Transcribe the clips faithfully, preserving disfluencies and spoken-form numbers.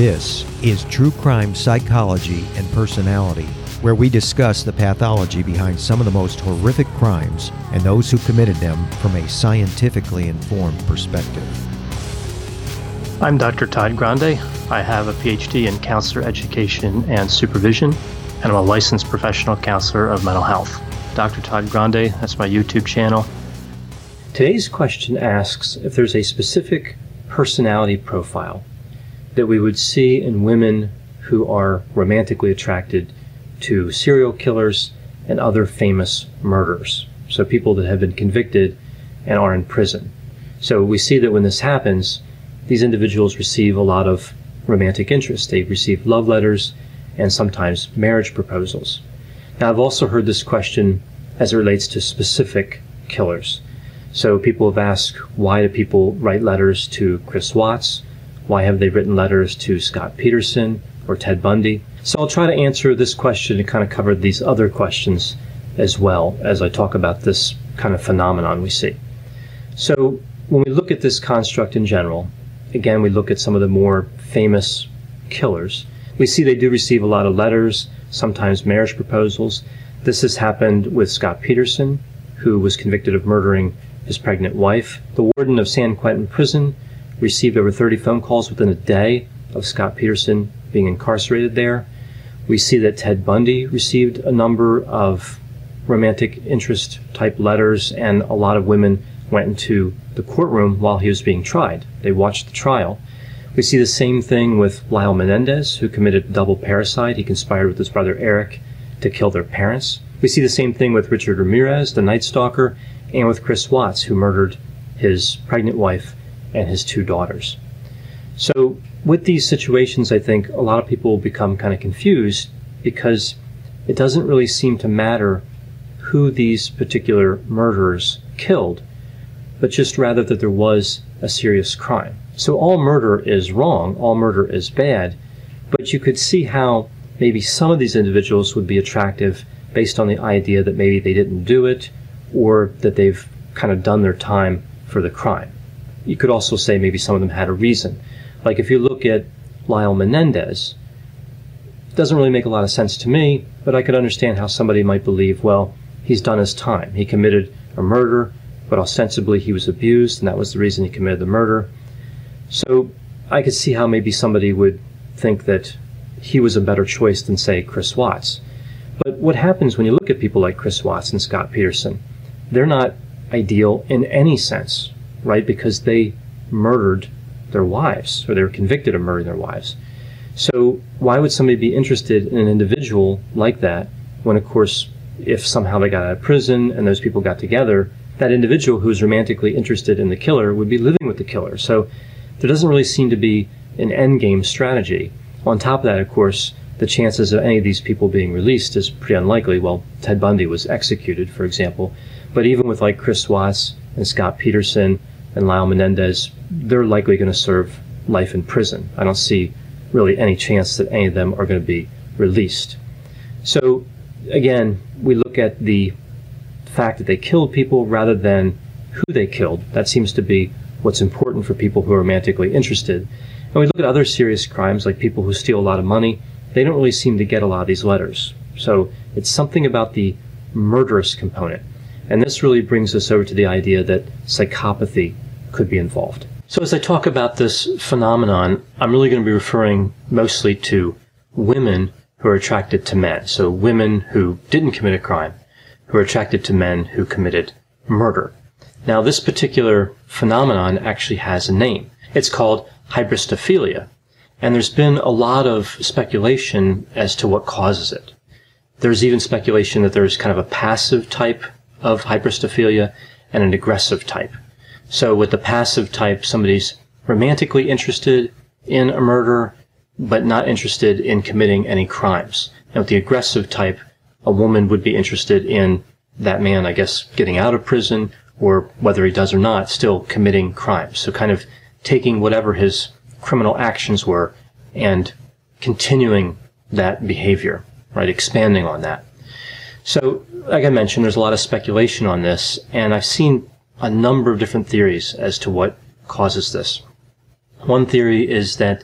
This is True Crime Psychology and Personality, where we discuss the pathology behind some of the most horrific crimes and those who committed them from a scientifically informed perspective. I'm Doctor Todd Grande. I have a P H D in counselor education and supervision, and I'm a licensed professional counselor of mental health. Doctor Todd Grande, that's my YouTube channel. Today's question asks if there's a specific personality profile that we would see in women who are romantically attracted to serial killers and other famous murderers. So people that have been convicted and are in prison. So we see that when this happens, these individuals receive a lot of romantic interest. They receive love letters and sometimes marriage proposals. Now, I've also heard this question as it relates to specific killers. So people have asked, why do people write letters to Chris Watts? Why have they written letters to Scott Peterson or Ted Bundy? So I'll try to answer this question and kind of cover these other questions as well as I talk about this kind of phenomenon we see. So when we look at this construct in general, again, we look at some of the more famous killers. We see they do receive a lot of letters, sometimes marriage proposals. This has happened with Scott Peterson, who was convicted of murdering his pregnant wife. The warden of San Quentin Prison received over thirty phone calls within a day of Scott Peterson being incarcerated there. We see that Ted Bundy received a number of romantic interest type letters, and a lot of women went into the courtroom while he was being tried. They watched the trial. We see the same thing with Lyle Menendez, who committed double parricide. He conspired with his brother Eric to kill their parents. We see the same thing with Richard Ramirez, the Night Stalker, and with Chris Watts, who murdered his pregnant wife and his two daughters. So with these situations, I think a lot of people will become kind of confused because it doesn't really seem to matter who these particular murderers killed, but just rather that there was a serious crime. So all murder is wrong, all murder is bad, but you could see how maybe some of these individuals would be attractive based on the idea that maybe they didn't do it or that they've kind of done their time for the crime. You could also say maybe some of them had a reason. Like if you look at Lyle Menendez, it doesn't really make a lot of sense to me, but I could understand how somebody might believe, well, he's done his time. He committed a murder, but ostensibly he was abused, and that was the reason he committed the murder. So I could see how maybe somebody would think that he was a better choice than, say, Chris Watts. But what happens when you look at people like Chris Watts and Scott Peterson? They're not ideal in any sense, right? Because they murdered their wives, or they were convicted of murdering their wives. So why would somebody be interested in an individual like that when, of course, if somehow they got out of prison and those people got together, that individual who was romantically interested in the killer would be living with the killer. So there doesn't really seem to be an endgame strategy. On top of that, of course, the chances of any of these people being released is pretty unlikely. Well, Ted Bundy was executed, for example. But even with like Chris Watts and Scott Peterson and Lyle Menendez, they're likely going to serve life in prison. I don't see really any chance that any of them are going to be released. So again, we look at the fact that they killed people rather than who they killed. That seems to be what's important for people who are romantically interested. And we look at other serious crimes, like people who steal a lot of money. They don't really seem to get a lot of these letters. So it's something about the murderous component. And this really brings us over to the idea that psychopathy could be involved. So as I talk about this phenomenon, I'm really going to be referring mostly to women who are attracted to men. So women who didn't commit a crime, who are attracted to men who committed murder. Now, this particular phenomenon actually has a name. It's called hybristophilia. And there's been a lot of speculation as to what causes it. There's even speculation that there's kind of a passive type of hybristophilia and an aggressive type. So with the passive type, somebody's romantically interested in a murder, but not interested in committing any crimes. And with the aggressive type, a woman would be interested in that man, I guess, getting out of prison, or whether he does or not, still committing crimes. So kind of taking whatever his criminal actions were and continuing that behavior, right, expanding on that. So, like I mentioned, there's a lot of speculation on this, and I've seen a number of different theories as to what causes this. One theory is that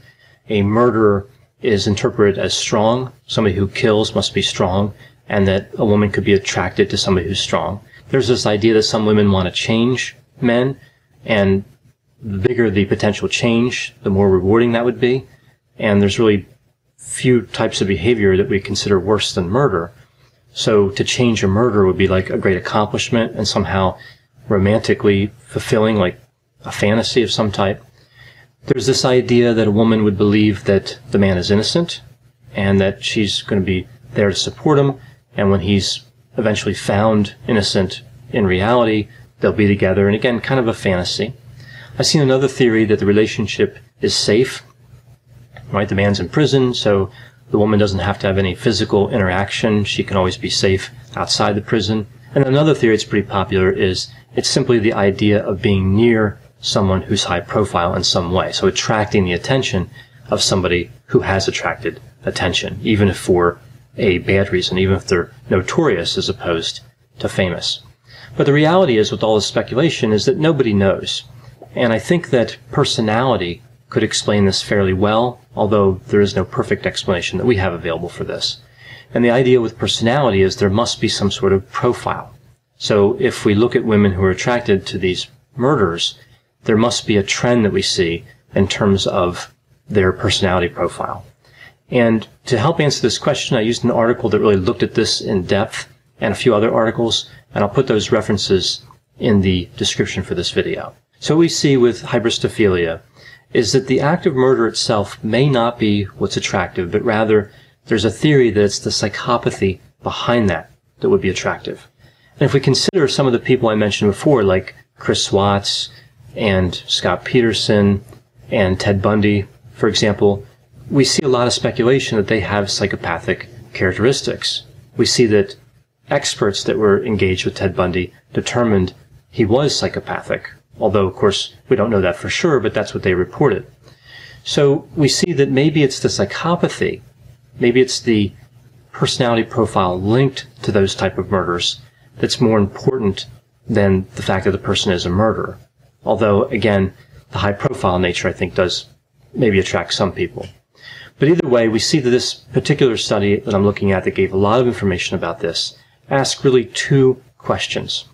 a murderer is interpreted as strong. Somebody who kills must be strong, and that a woman could be attracted to somebody who's strong. There's this idea that some women want to change men, and the bigger the potential change, the more rewarding that would be. And there's really few types of behavior that we consider worse than murder. So to change a murderer would be like a great accomplishment and somehow romantically fulfilling, like a fantasy of some type. There's this idea that a woman would believe that the man is innocent and that she's going to be there to support him. And when he's eventually found innocent in reality, they'll be together. And again, kind of a fantasy. I've seen another theory that the relationship is safe, right? The man's in prison, so the woman doesn't have to have any physical interaction. She can always be safe outside the prison. And another theory that's pretty popular is it's simply the idea of being near someone who's high profile in some way. So attracting the attention of somebody who has attracted attention, even if for a bad reason, even if they're notorious as opposed to famous. But the reality is, with all this speculation, is that nobody knows. And I think that personality could explain this fairly well, although there is no perfect explanation that we have available for this. And the idea with personality is there must be some sort of profile. So if we look at women who are attracted to these murderers, there must be a trend that we see in terms of their personality profile. And to help answer this question, I used an article that really looked at this in depth and a few other articles, and I'll put those references in the description for this video. So what we see with hybristophilia is that the act of murder itself may not be what's attractive, but rather there's a theory that it's the psychopathy behind that that would be attractive. And if we consider some of the people I mentioned before, like Chris Watts and Scott Peterson and Ted Bundy, for example, we see a lot of speculation that they have psychopathic characteristics. We see that experts that were engaged with Ted Bundy determined he was psychopathic, although, of course, we don't know that for sure, but that's what they reported. So we see that maybe it's the psychopathy, maybe it's the personality profile linked to those type of murders that's more important than the fact that the person is a murderer. Although, again, the high-profile nature, I think, does maybe attract some people. But either way, we see that this particular study that I'm looking at that gave a lot of information about this asked really two questions.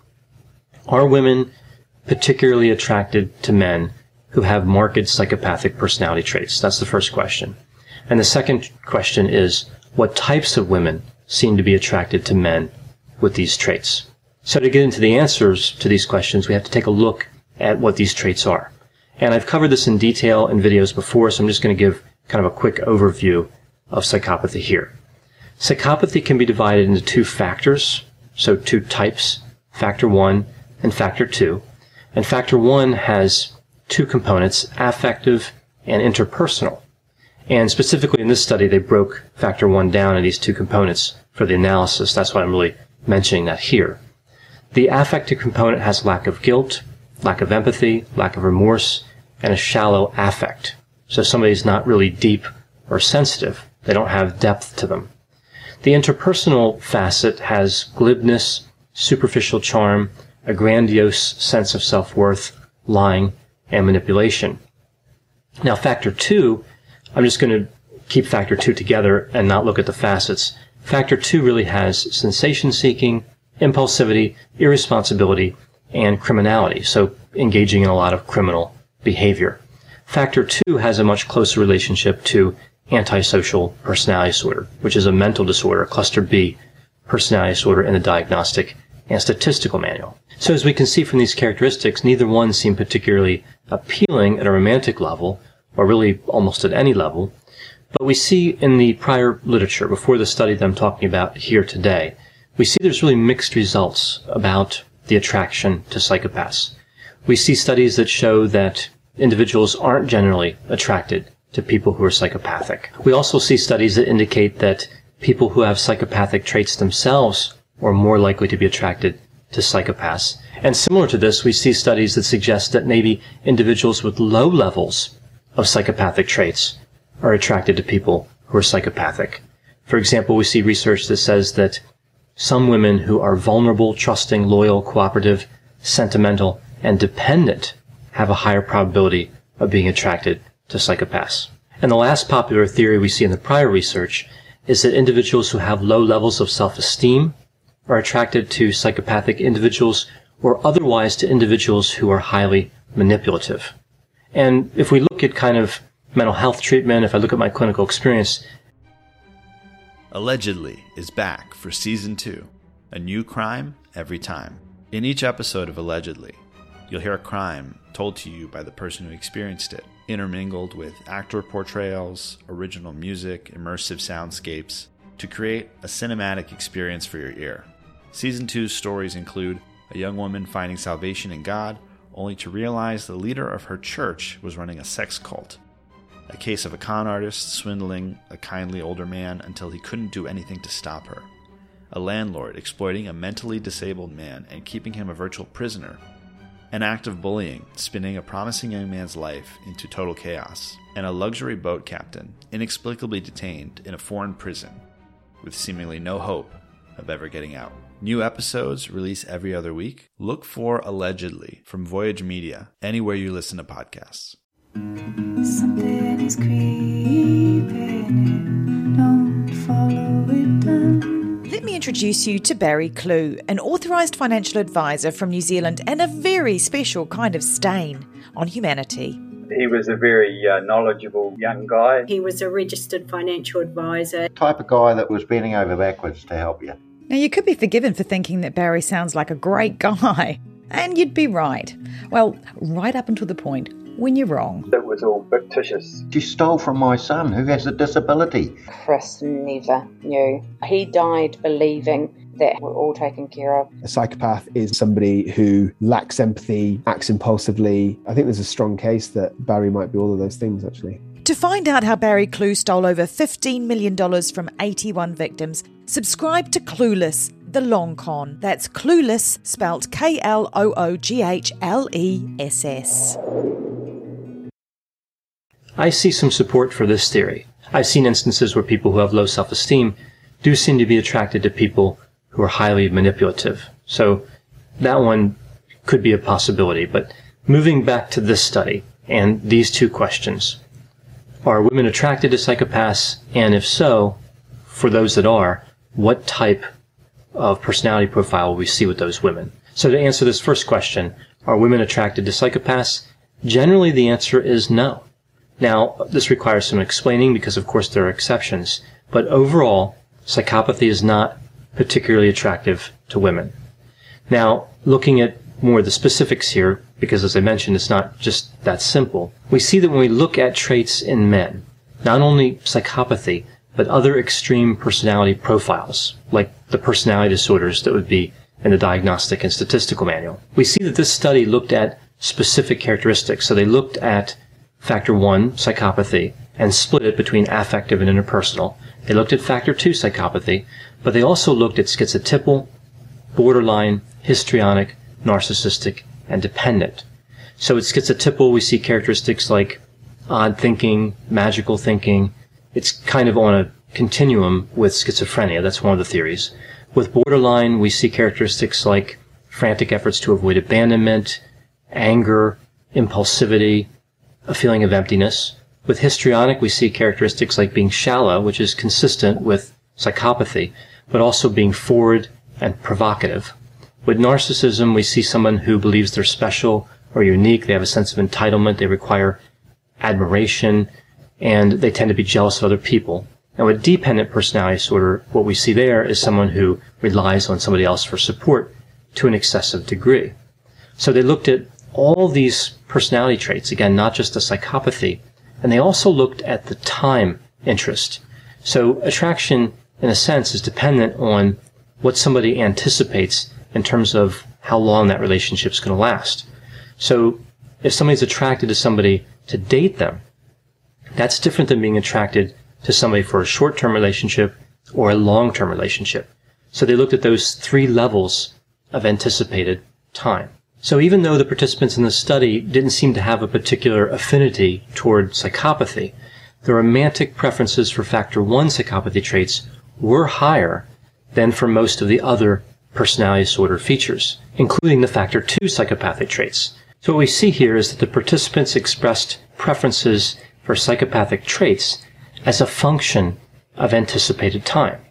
Are women particularly attracted to men who have marked psychopathic personality traits? That's the first question. And the second question is, what types of women seem to be attracted to men with these traits? So to get into the answers to these questions, we have to take a look at what these traits are. And I've covered this in detail in videos before, so I'm just going to give kind of a quick overview of psychopathy here. Psychopathy can be divided into two factors, so two types, factor one and factor two. And factor one has two components, affective and interpersonal. And specifically in this study, they broke factor one down in these two components for the analysis. That's why I'm really mentioning that here. The affective component has lack of guilt, lack of empathy, lack of remorse, and a shallow affect. So somebody's not really deep or sensitive. They don't have depth to them. The interpersonal facet has glibness, superficial charm, a grandiose sense of self-worth, lying, and manipulation. Now, factor two, I'm just going to keep factor two together and not look at the facets. Factor two really has sensation-seeking, impulsivity, irresponsibility, and criminality, so engaging in a lot of criminal behavior. Factor two has a much closer relationship to antisocial personality disorder, which is a mental disorder, cluster B personality disorder in the Diagnostic and Statistical Manual. So as we can see from these characteristics, neither one seem particularly appealing at a romantic level, or really almost at any level. But we see in the prior literature, before the study that I'm talking about here today, we see there's really mixed results about the attraction to psychopaths. We see studies that show that individuals aren't generally attracted to people who are psychopathic. We also see studies that indicate that people who have psychopathic traits themselves are more likely to be attracted to psychopaths. And similar to this, we see studies that suggest that maybe individuals with low levels of psychopathic traits are attracted to people who are psychopathic. For example, we see research that says that some women who are vulnerable, trusting, loyal, cooperative, sentimental, and dependent have a higher probability of being attracted to psychopaths. And the last popular theory we see in the prior research is that individuals who have low levels of self-esteem are attracted to psychopathic individuals or otherwise to individuals who are highly manipulative. And if we look at kind of mental health treatment, if I look at my clinical experience, Allegedly is back for season two, a new crime every time. In each episode of Allegedly, you'll hear a crime told to you by the person who experienced it, intermingled with actor portrayals, original music, immersive soundscapes, to create a cinematic experience for your ear. Season two's stories include a young woman finding salvation in God, only to realize the leader of her church was running a sex cult. A case of a con artist swindling a kindly older man until he couldn't do anything to stop her. A landlord exploiting a mentally disabled man and keeping him a virtual prisoner. An act of bullying spinning a promising young man's life into total chaos. And a luxury boat captain inexplicably detained in a foreign prison with seemingly no hope of ever getting out. New episodes release every other week. Look for Allegedly from Voyage Media anywhere you listen to podcasts. Something is creeping in, don't follow it down. Let me introduce you to Barry Clew, an authorised financial advisor from New Zealand and a very special kind of stain on humanity. He was a very uh, knowledgeable young guy. He was a registered financial advisor. Type of guy that was bending over backwards to help you. Now, you could be forgiven for thinking that Barry sounds like a great guy, and you'd be right. Well, right up until the point when you're wrong. It was all fictitious. She stole from my son who has a disability. Chris never knew. He died believing that we're all taken care of. A psychopath is somebody who lacks empathy, acts impulsively. I think there's a strong case that Barry might be all of those things, actually. To find out how Barry Clew stole over fifteen million dollars from eighty-one victims, subscribe to Clueless, the long con. That's Clueless, spelt K L O O G H L E S S. I see some support for this theory. I've seen instances where people who have low self-esteem do seem to be attracted to people who are highly manipulative. So that one could be a possibility. But moving back to this study and these two questions, are women attracted to psychopaths? And if so, for those that are, what type of personality profile will we see with those women? So to answer this first question, are women attracted to psychopaths? Generally, the answer is no. Now, this requires some explaining because, of course, there are exceptions. But overall, psychopathy is not particularly attractive to women. Now, looking at more of the specifics here, because as I mentioned, it's not just that simple, we see that when we look at traits in men, not only psychopathy, but other extreme personality profiles, like the personality disorders that would be in the Diagnostic and Statistical Manual, we see that this study looked at specific characteristics. So they looked at factor one, psychopathy, and split it between affective and interpersonal. They looked at factor two, psychopathy, but they also looked at schizotypal, borderline, histrionic, narcissistic, and dependent. So with schizotypal, we see characteristics like odd thinking, magical thinking. It's kind of on a continuum with schizophrenia. That's one of the theories. With borderline, we see characteristics like frantic efforts to avoid abandonment, anger, impulsivity, a feeling of emptiness. With histrionic, we see characteristics like being shallow, which is consistent with psychopathy, but also being forward and provocative. With narcissism, we see someone who believes they're special or unique. They have a sense of entitlement. They require admiration, and they tend to be jealous of other people. And with dependent personality disorder, what we see there is someone who relies on somebody else for support to an excessive degree. So they looked at all these personality traits, again, not just the psychopathy, and they also looked at the time interest. So attraction, in a sense, is dependent on what somebody anticipates in terms of how long that relationship is going to last. So if somebody's attracted to somebody to date them, that's different than being attracted to somebody for a short-term relationship or a long-term relationship. So they looked at those three levels of anticipated time. So even though the participants in the study didn't seem to have a particular affinity toward psychopathy, the romantic preferences for factor one psychopathy traits were higher than for most of the other personality disorder features, including the factor two psychopathic traits. So what we see here is that the participants expressed preferences for her psychopathic traits as a function of anticipated time.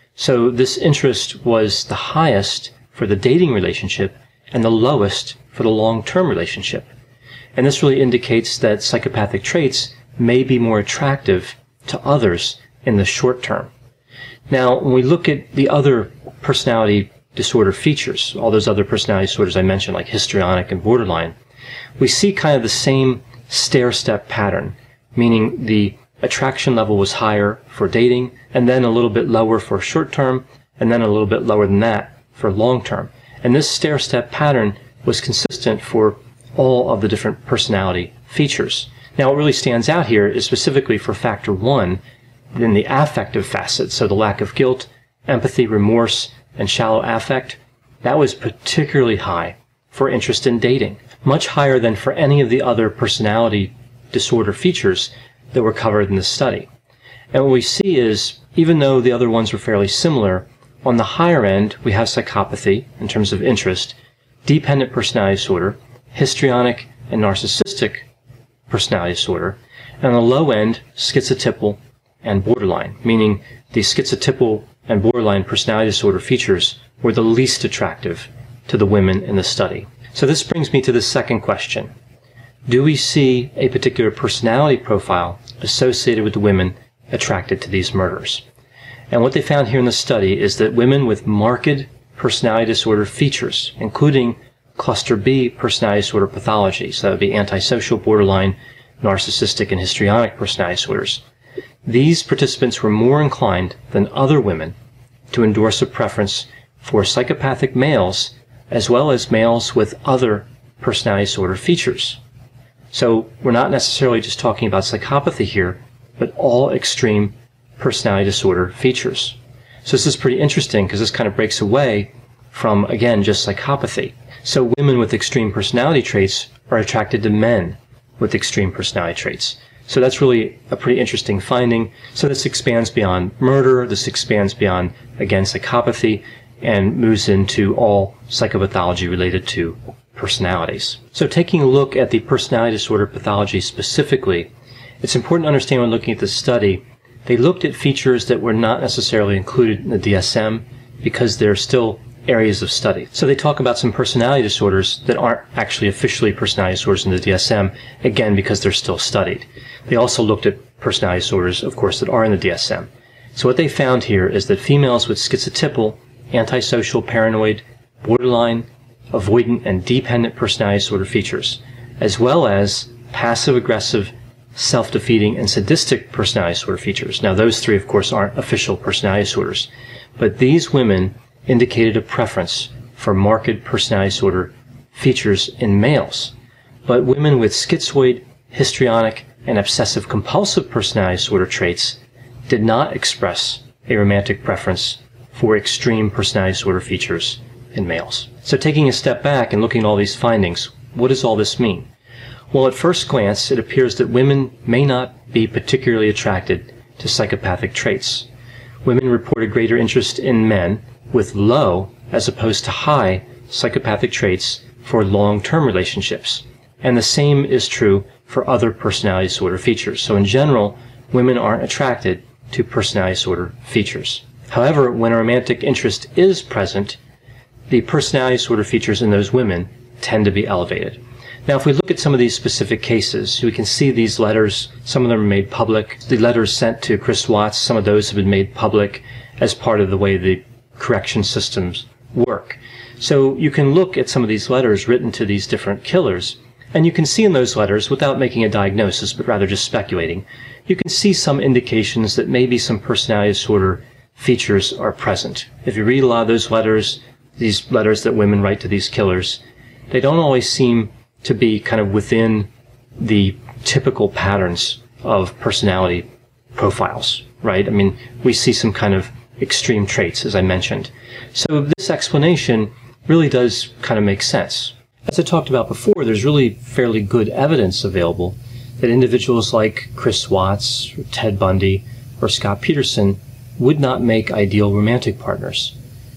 So this interest was the highest for the dating relationship and the lowest for the long-term relationship. And this really indicates that psychopathic traits may be more attractive to others in the short term. Now, when we look at the other personality disorder features, all those other personality disorders I mentioned, like histrionic and borderline, we see kind of the same stair-step pattern, meaning the attraction level was higher for dating, and then a little bit lower for short-term, and then a little bit lower than that for long-term. And this stair-step pattern was consistent for all of the different personality features. Now, what really stands out here is specifically for factor one, in the affective facet, so the lack of guilt, empathy, remorse, and shallow affect, that was particularly high for interest in dating, much higher than for any of the other personality disorder features that were covered in this study. And what we see is, even though the other ones were fairly similar, on the higher end, we have psychopathy in terms of interest, dependent personality disorder, histrionic and narcissistic personality disorder, and on the low end, schizotypal and borderline, meaning the schizotypal and borderline personality disorder features were the least attractive to the women in the study. So this brings me to the second question. Do we see a particular personality profile associated with the women attracted to these murders? And what they found here in the study is that women with marked personality disorder features, including cluster B personality disorder pathology, so that would be antisocial, borderline, narcissistic, and histrionic personality disorders, these participants were more inclined than other women to endorse a preference for psychopathic males as well as males with other personality disorder features. So we're not necessarily just talking about psychopathy here, but all extreme personality disorder features. So this is pretty interesting because this kind of breaks away from, again, just psychopathy. So women with extreme personality traits are attracted to men with extreme personality traits. So that's really a pretty interesting finding. So this expands beyond murder, this expands beyond, again, psychopathy, and moves into all psychopathology related to personalities. So taking a look at the personality disorder pathology specifically, it's important to understand when looking at this study, they looked at features that were not necessarily included in the D S M because they're still areas of study. So they talk about some personality disorders that aren't actually officially personality disorders in the D S M, again, because they're still studied. They also looked at personality disorders, of course, that are in the D S M. So what they found here is that females with schizotypal, antisocial, paranoid, borderline, avoidant, and dependent personality disorder features, as well as passive-aggressive, self-defeating, and sadistic personality disorder features. Now, those three, of course, aren't official personality disorders, but these women indicated a preference for marked personality disorder features in males. But women with schizoid, histrionic, and obsessive-compulsive personality disorder traits did not express a romantic preference for extreme personality disorder features in males. So taking a step back and looking at all these findings, what does all this mean? Well, at first glance, it appears that women may not be particularly attracted to psychopathic traits. Women report a greater interest in men with low as opposed to high psychopathic traits for long-term relationships. And the same is true for other personality disorder features. So in general, women aren't attracted to personality disorder features. However, when a romantic interest is present, the personality disorder features in those women tend to be elevated. Now, if we look at some of these specific cases, we can see these letters. Some of them are made public. The letters sent to Chris Watts, some of those have been made public as part of the way the correction systems work. So you can look at some of these letters written to these different killers, and you can see in those letters, without making a diagnosis, but rather just speculating, you can see some indications that maybe some personality disorder features are present. If you read a lot of those letters, these letters that women write to these killers, they don't always seem to be kind of within the typical patterns of personality profiles, right? I mean, we see some kind of extreme traits, as I mentioned. So this explanation really does kind of make sense. As I talked about before, there's really fairly good evidence available that individuals like Chris Watts, or Ted Bundy, or Scott Peterson would not make ideal romantic partners.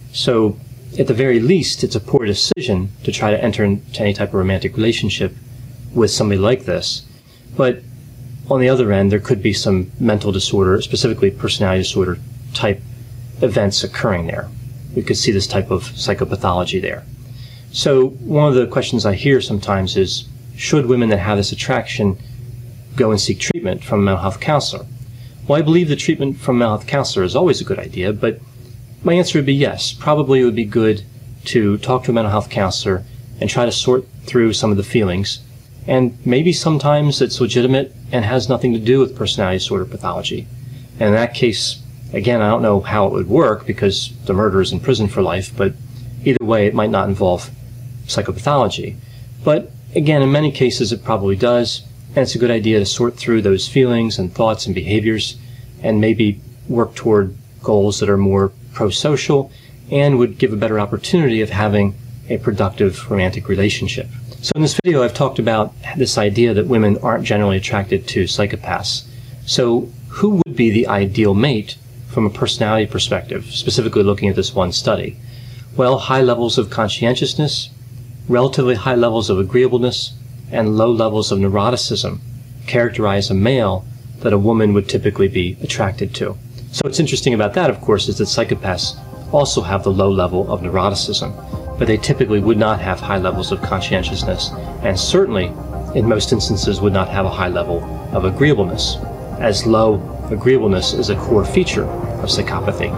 So at the very least, it's a poor decision to try to enter into any type of romantic relationship with somebody like this. But on the other end, there could be some mental disorder, specifically personality disorder type events occurring there. We could see this type of psychopathology there. So one of the questions I hear sometimes is, should women that have this attraction go and seek treatment from a mental health counselor? Well, I believe the treatment from a mental health counselor is always a good idea, but my answer would be yes. Probably it would be good to talk to a mental health counselor and try to sort through some of the feelings. And maybe sometimes it's legitimate and has nothing to do with personality disorder pathology. And in that case, again, I don't know how it would work because the murderer is in prison for life, but either way, it might not involve psychopathology. But again, in many cases, it probably does. And it's a good idea to sort through those feelings and thoughts and behaviors and maybe work toward goals that are more pro-social and would give a better opportunity of having a productive romantic relationship. So in this video, I've talked about this idea that women aren't generally attracted to psychopaths. So who would be the ideal mate from a personality perspective, specifically looking at this one study? Well, high levels of conscientiousness, relatively high levels of agreeableness, and low levels of neuroticism characterize a male that a woman would typically be attracted to. So what's interesting about that, of course, is that psychopaths also have the low level of neuroticism, but they typically would not have high levels of conscientiousness, and certainly, in most instances, would not have a high level of agreeableness, as low agreeableness is a core feature of psychopathy.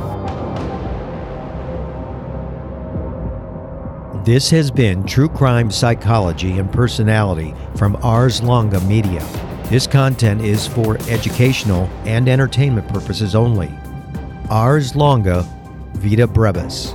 This has been True Crime Psychology and Personality from Ars Longa Media. This content is for educational and entertainment purposes only. Ars Longa, Vita Brevis.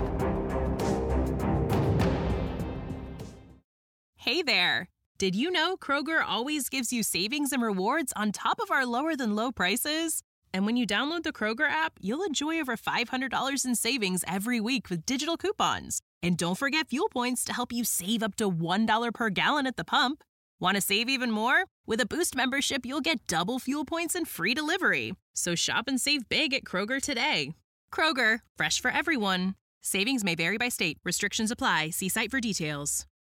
Hey there! Did you know Kroger always gives you savings and rewards on top of our lower-than-low prices? And when you download the Kroger app, you'll enjoy over five hundred dollars in savings every week with digital coupons. And don't forget fuel points to help you save up to one dollar per gallon at the pump. Want to save even more? With a Boost membership, you'll get double fuel points and free delivery. So shop and save big at Kroger today. Kroger, fresh for everyone. Savings may vary by state. Restrictions apply. See site for details.